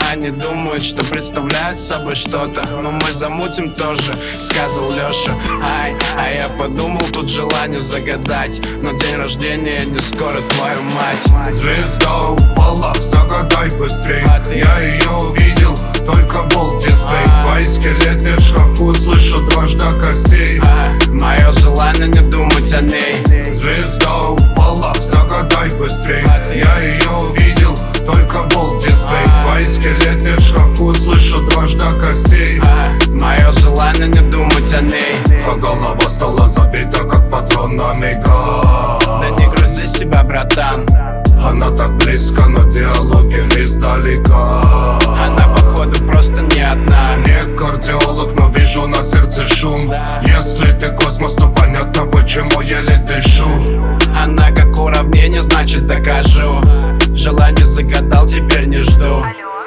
Они думают, что представляют собой что-то, но мы замутим тоже, сказал Лёша. А я подумал, тут желание загадать, но день рождения не скоро, твою мать. Звезда упала, загадай быстрей. Я ее увидел, только Walt Disney. Твои скелеты в шкафу, слышу дрожь до костей. Мое желание не думать о ней. Звезда упала, загадай быстрей. Я ее увидел, только Walt Disney. Твои скелеты в шкафу, слышу дрожь до костей. Мое желание не думать о ней. А голова стала забита, как патронами газ. Да не грузи себя, братан. Она так близко, но диалоги издалека. Она походу просто не одна. Не кардиолог, но вижу на сердце шум. Если ты космос, то понятно, почему еле дышу. Она как уравнение, значит докажу. Желание загадал, теперь не жду.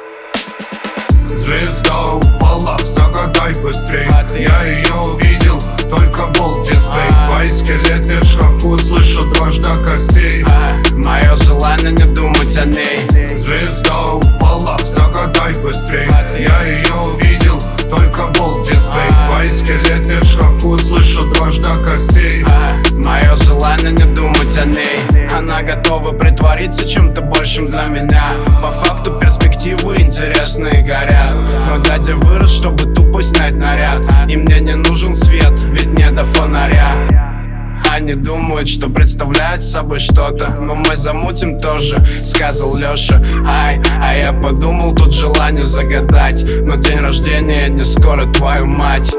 Звезда упала, загадай быстрей. Я ее увидел, только Walt Disney. Твои скелеты в шкафу, слышу дрожь до костей. Мое желание не думать о ней. Звезда упала, загадай быстрей. Я ее увидел, только Walt Disney. Твои скелеты в шкафу, слышу дрожь до костей. Мое желание не думать о ней. Она готова притвориться чем-то большим для меня. По факту перспективы интересные горят, но дядя вырос, чтобы тупо снять наряд. И мне не нужен свет, ведь не до фонаря. Они думают, что представляют собой что-то, но мы замутим тоже, сказал Лёша. А я подумал, тут желание загадать, но день рождения не скоро, твою мать.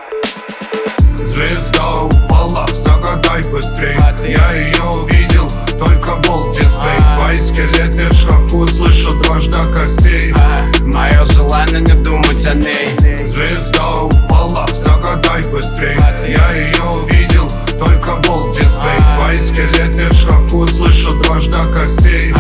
Звезда упала, загадай быстрей. Я ее увидел, только Walt Disney. Твои скелеты в шкафу, слышу дрожь до костей. Мое желание не думать о ней. Звезда упала, загадай быстрей. Я ее увидел, только Walt Disney. Твои скелеты в шкафу, слышу дрожь до костей.